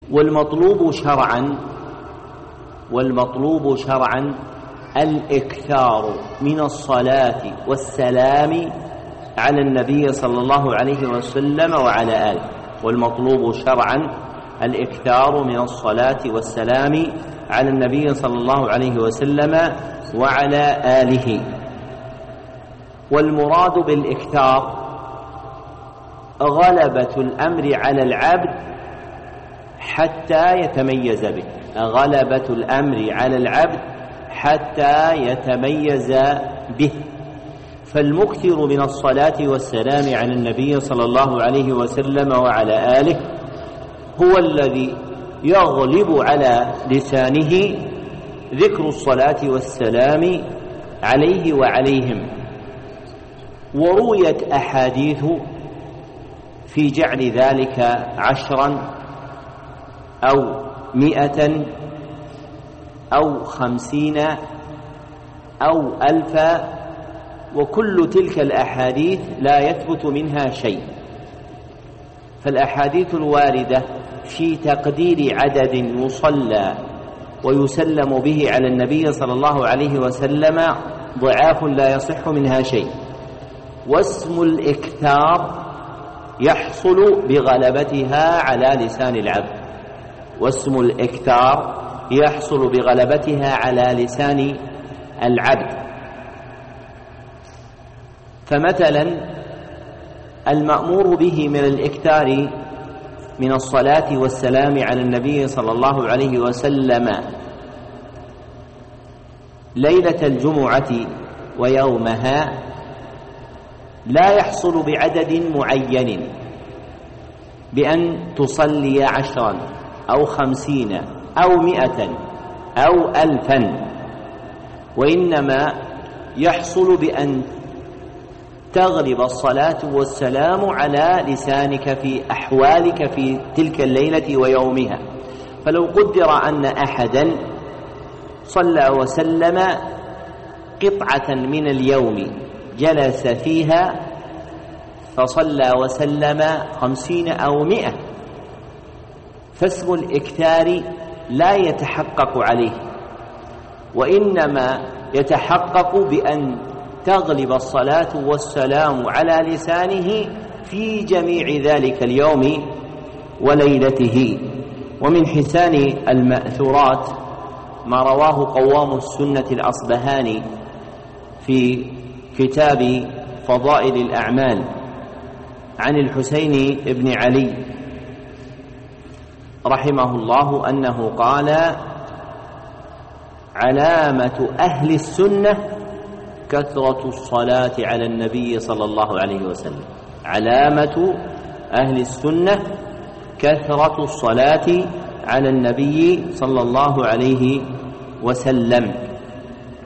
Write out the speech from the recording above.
والمطلوب شرعا الإكثار من الصلاة والسلام على النبي صلى الله عليه وسلم وعلى آله. والمطلوب شرعا الإكثار من الصلاة والسلام على النبي صلى الله عليه وسلم وعلى آله. والمراد بالإكثار غلبة الأمر على العبد حتى يتميز به، غلبة الأمر على العبد حتى يتميز به. فالمكثر من الصلاة والسلام على النبي صلى الله عليه وسلم وعلى آله هو الذي يغلب على لسانه ذكر الصلاة والسلام عليه وعليهم. ورويت أحاديث في جعل ذلك 10 أو 100 أو 50 أو 1000، وكل تلك الأحاديث لا يثبت منها شيء. فالأحاديث الواردة في تقدير عدد يصلى ويسلم به على النبي صلى الله عليه وسلم ضعاف لا يصح منها شيء. واسم الإكثار يحصل بغلبتها على لسان العبد، واسم الإكثار يحصل بغلبتها على لسان العبد. فمثلا المأمور به من الإكثار من الصلاة والسلام على النبي صلى الله عليه وسلم ليلة الجمعة ويومها لا يحصل بعدد معين بأن تصلي 10 أو 50 أو 100 أو 1000، وإنما يحصل بأن تغلب الصلاة والسلام على لسانك في أحوالك في تلك الليلة ويومها. فلو قدر أن أحدا صلى وسلم قطعة من اليوم جلس فيها فصلى وسلم 50 أو 100، فاسم الإكثار لا يتحقق عليه، وإنما يتحقق بأن تغلب الصلاة والسلام على لسانه في جميع ذلك اليوم وليلته. ومن حسان المأثورات ما رواه قوام السنة الأصبهاني في كتاب فضائل الأعمال عن الحسين بن علي رحمه الله أنه قال: علامة أهل السنة كثرة الصلاة على النبي صلى الله عليه وسلم. علامة أهل السنة كثرة الصلاة على النبي صلى الله عليه وسلم.